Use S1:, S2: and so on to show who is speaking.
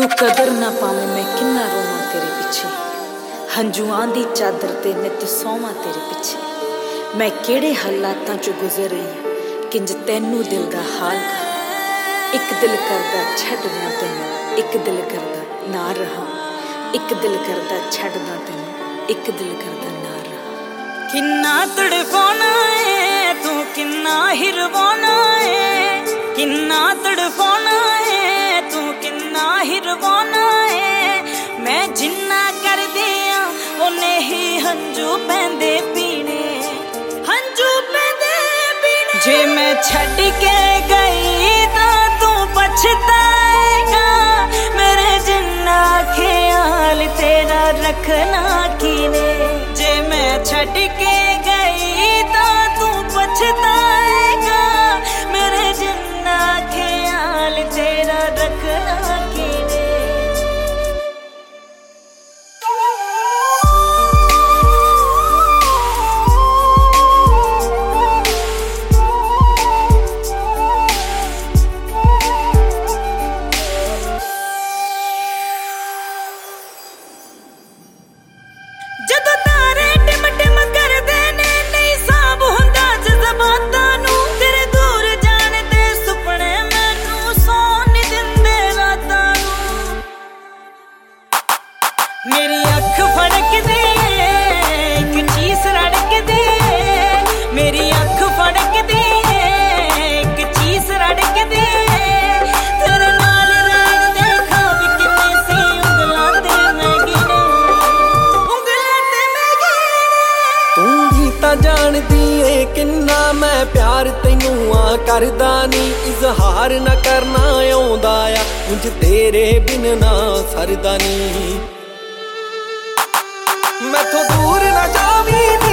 S1: तू कदर ना पावे मैं किन्ना रोवां तेरे पिछे, हंजुआं दी चादर ते नित सोवां तेरे पिछे। मैं केड़े हालातां चो गुजर रही किंज तैनू दिल दा हाल कहा। एक दिल करदा छड्डना तैनू, एक दिल करदा ना रहा। एक दिल करदा छड्डना तैनू, एक दिल करदा ना रहा।
S2: किन्ना तड़फाना है तू, किन्ना हिरवाना है, किन्ना तड़फाना है तू, किन्ना हिरवाना है। मैं जिन्ना कर दिया उन्हें ही हंजू पैंदे पीने, हंजू पैंदे पीने। जे मैं छड़ के गई तो तू पछताएगा, मेरे जिन्ना ख्याल तेरा रखना कीने। जे मैं छड़ के गई तो तू पछताएगा, मेरे जिन्ना ख्याल तेरा रखना कीने। जदों तारे टिम टिम करदे ने नहीं साब हुंदा जज़बातां नूं, तेरे दूर जाने दे सुपने मैनू सौण नहीं दिंदे रातां नूं। मेरी अख फड़कदी इक चीस रड़कदी, मेरी अख फड़कदी इक चीस रड़कदी। तेरे नाल रैण दे ख्वाब किन्ने सी उंगलां ते मैं गिने, उंगलां ते मैं गिने।
S3: तू भी तां जानदी ऐ किन्ना मैं प्यार तैनू आ करदा नी। इजहार ना करना आउंदा आ उंज तेरे बिन ना सरदा नी। मैथों दूर ना जावी नी,